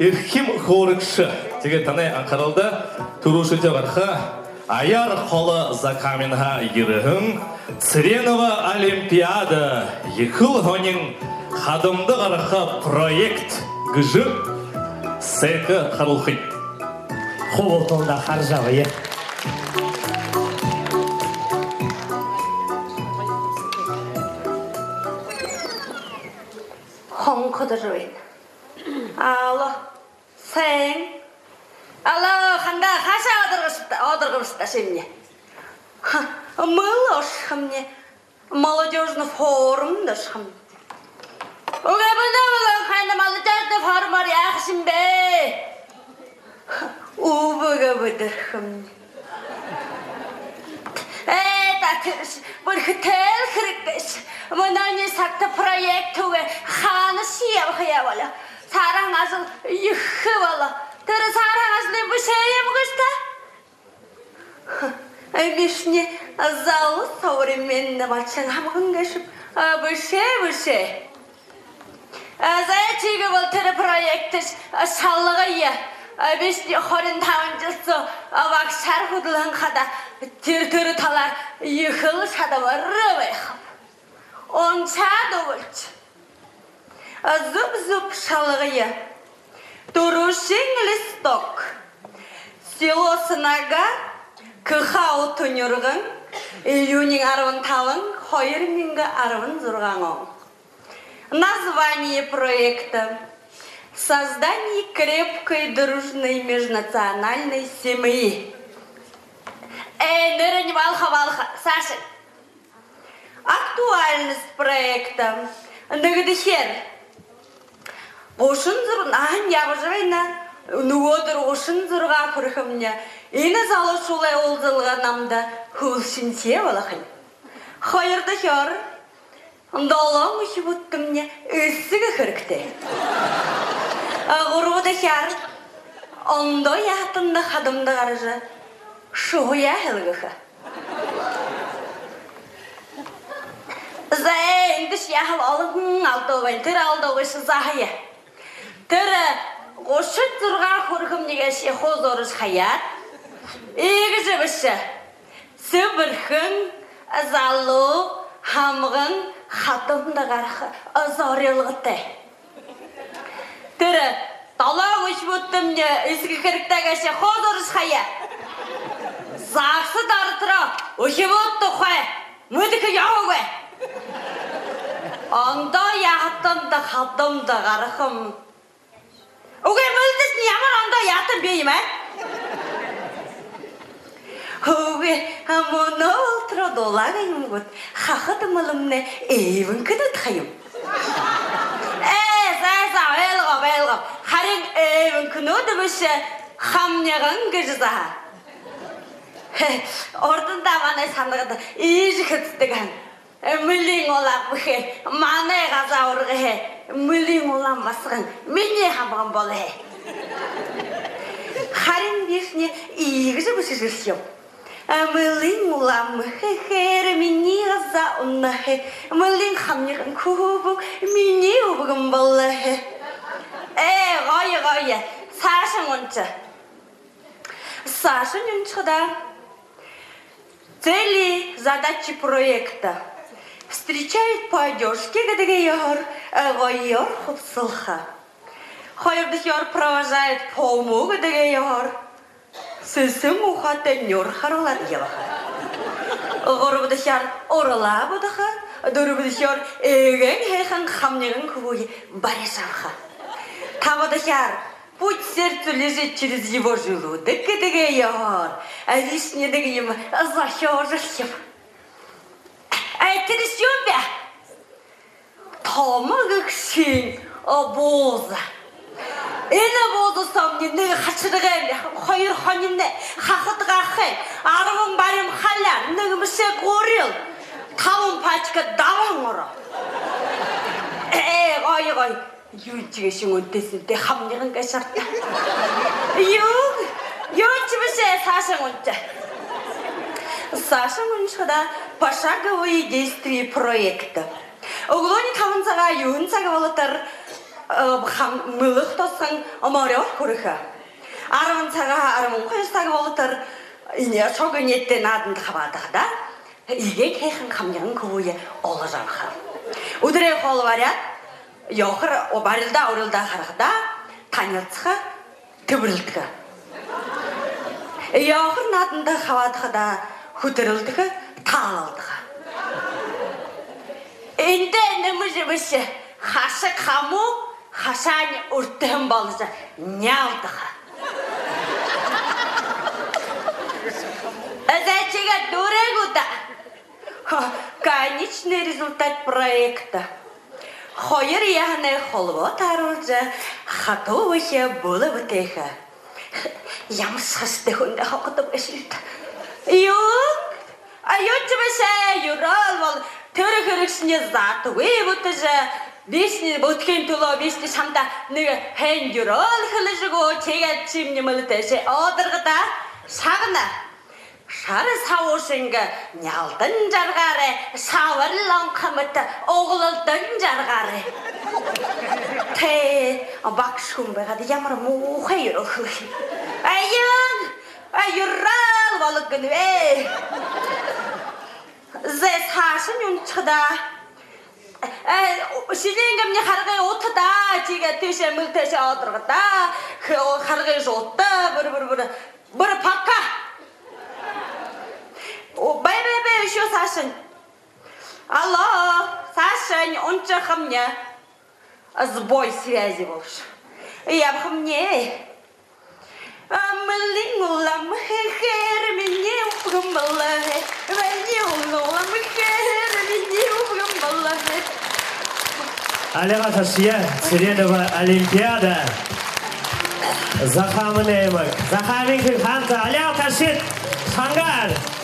Ирхим хорыкшы. Теге таны анқарылды. Турушы жоғарха. Аяр қолы закаменға ерігін. Циренова Олимпиада. Ехыл ғонин қадымды ғарха проект гүжі. Сэкі қарылхын. Қол толда қаржавы. Қонқыдырын. Ало, сәң. Ало, қанда қаша одырғышта шемне. Мылышқым не. Молодежный форум дышқым. Уға бұна бұлын қайны молодежный форум бар яқшым бе. Убыға бұдырқым не. Бір хітел кіріккіш. Мұнаны сақты проекті қаны сия бұқия бала. Саран азыл үйіқі бала. Түрі саран азылы бұшайым күшті. Бішіне залы современні матшын амғын кәшіп. Бұше. Зайчигі бұл түрі проекті шалығы е. Бішіне қорын тауынжысы вақшар құдылын қада. Түрі талар үйіқыл шада бұры байқым. Ончады өлч. Зуб шалғыя. Турушин листок. Село сынага кыхау түніргін. Июнин арвын талын, хойырмингі арвын зұрған оң. Название проекта. Создание крепкой дружной межнациональной семьи. Нырынь валха, Саша. Актуальность проекта. Нагдыхер. Ошын зұрын, я выжывайна. Нуодыр ошын зұрға күрхімне. Ені залы шулай олдылға намда хүлшінсе балақын. Қайырды хер. Далаң үші бұттымне үссігі күрікті. Ғұрғыды хер. Ондо яқтынды қадымды қаржы. Шуя хелгыха. Зайндыш яхал алың алдовайн, тірі алдовайшы захая. Тірі ғошыт тұрға құрғым негеші қозорыш хаят. Егі жібіші. Сөбірхін, залу, хамғын, қатымды қарқы, азарелғыты. Тірі талаң үш бұттымне үскі кіріктәгеші қозорыш хаят. Зақсы дарытыра, үші бұтты қой, мүдікі яу қой. Анда яғыттымды қадымды қарықым. Оғай мүлдіс немір анда яғыттым бейім, Оғай, мұны ұлтыра долағайым ғыд, қақыды мұлымны eyvin күді тайым. Зайса, әлғам. Харин eyvin күні өді бүші қамнеғын күжізаға. Ордында маңай сандығыды ежі күтістіған. Мүлің олақ бұхе, маңай ғаза ұрғы. Мүлің олан басығын, мене қамған болы. Харин бешіне егізі бүші жүрсем. Мүлің олан мұхе, мене ғаза ұннахе. Мүлің қамнеғын көбің, мене ұбығын болы. Ғойы, Сашың ұнчы. Сашың ұнчыда. Цели, задачи проекта. Встречает по одежке, где гойор хупсылха. Хойырдыхер провожает по уму, где Сысым ухаты нюр харулар елаха. Горбыдыхер орла будыха, дурбыдыхер еген хейхан хамнеген кубуи барешавха. Табыдыхер путь сердцу лежит через его желудок, где а лишнее ему захёржив. Ты решёбя? Томагык син, обоза. боза сам не хачыргай, хайыр ханинне, хахатгахай, арвын барым халян, нымыше горил, тавын пачка даваңыра. Гой, юнчигешин өттесінде хамнығын кәшартта. Юнчибіше Сашың өтті. Сашың өтшіда пошаговые действия проекта. Углони тавынсаға юнсаға болытыр мылық тосын омаря көрігі. Арымын саға арымын қойыстағы олытыр. Ине шоғы неттен адын қабадығы. Иге кейхін қамнығын көуі олы жанға. Үдірей қолы барят, еуқыр барылда орылда қарғыда танылтығы түбірілдігі. Еуқыр надынды қабадығы хүтірілдігі талылдығы. Енді нөмізі хашы қаму, хашан үрттігін балызы нялдығы. Зачем дорого-то? Конечный результат проекта. Хойер яхне холво тарулжа, хатовыхе было бы теха. Ямсхасты хунда хокоту бешилт. Юк, а тебе юрал вал, törököröksіне заты, вот же весне боткен туло весне шамда неге хэн юрал хылыжыго теге чимне мылтеше одырғыда шағына. Шары сауышынғы нялдың жарғары, сауырлан қамыты оғылылдың жарғары. Бақшым бағады ямыр мұға үйріқы. Айын, айырал балықын вей. Зәс хашын үнчіда. Шелеңгімне қарғай отыда, теге теше мүлтеше отырғыда, қарғай жотты, бір паққа. Бай-бай-бай, еще Сашин. Алло, Сашин, он же ко мне. Сбой связи больше. Я ко мне. Алева Ташия, Сиренова Олимпиада. Захамын Эймак. Захамин Ханта, Алева Ташит, Хангар.